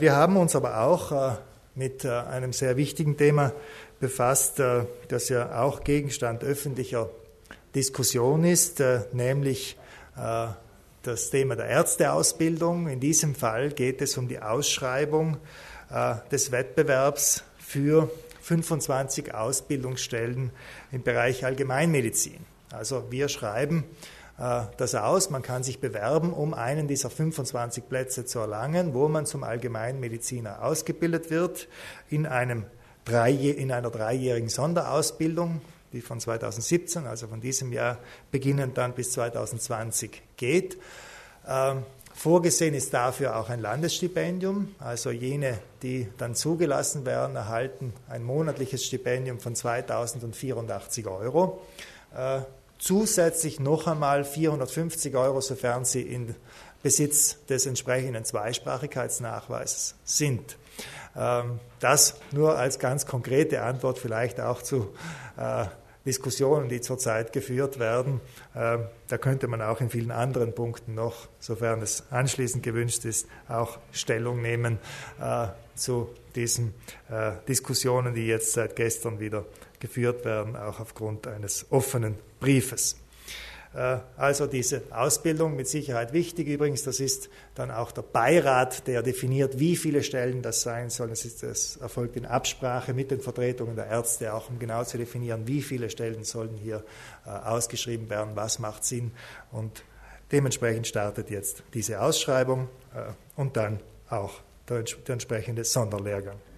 Wir haben uns aber auch mit einem sehr wichtigen Thema befasst, das ja auch Gegenstand öffentlicher Diskussion ist, nämlich das Thema der Ärzteausbildung. In diesem Fall geht es um die Ausschreibung des Wettbewerbs für 25 Ausbildungsstellen im Bereich Allgemeinmedizin. Also wir schreiben das aus, man kann sich bewerben, um einen dieser 25 Plätze zu erlangen, wo man zum Allgemeinmediziner ausgebildet wird, in einer dreijährigen Sonderausbildung, die von 2017, also von diesem Jahr beginnend dann bis 2020 geht. Vorgesehen ist dafür auch ein Landesstipendium, also jene, die dann zugelassen werden, erhalten ein monatliches Stipendium von 2.084 €. Zusätzlich noch einmal 450 €, sofern sie in Besitz des entsprechenden Zweisprachigkeitsnachweises sind. Das nur als ganz konkrete Antwort vielleicht auch zu Diskussionen, die zurzeit geführt werden. Da könnte man auch in vielen anderen Punkten noch, sofern es anschließend gewünscht ist, auch Stellung nehmen zu diesen Diskussionen, die jetzt seit gestern wieder geführt werden, auch aufgrund eines offenen Briefes. Also diese Ausbildung mit Sicherheit wichtig. Übrigens, das ist dann auch der Beirat, der definiert, wie viele Stellen das sein sollen. Das erfolgt in Absprache mit den Vertretungen der Ärzte, auch um genau zu definieren, wie viele Stellen sollen hier ausgeschrieben werden, was macht Sinn. Und dementsprechend startet jetzt diese Ausschreibung und dann auch der entsprechende Sonderlehrgang.